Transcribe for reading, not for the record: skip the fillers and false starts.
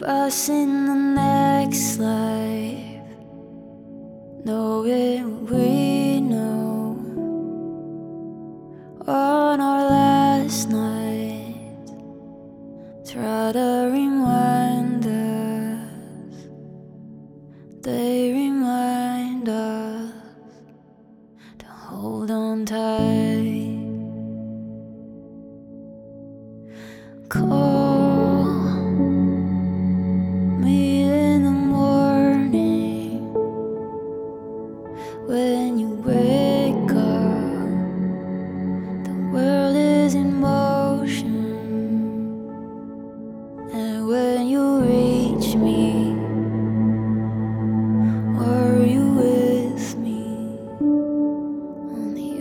us in the next life, knowing we know on our last night. Try to remind us, they remind us to hold on tight.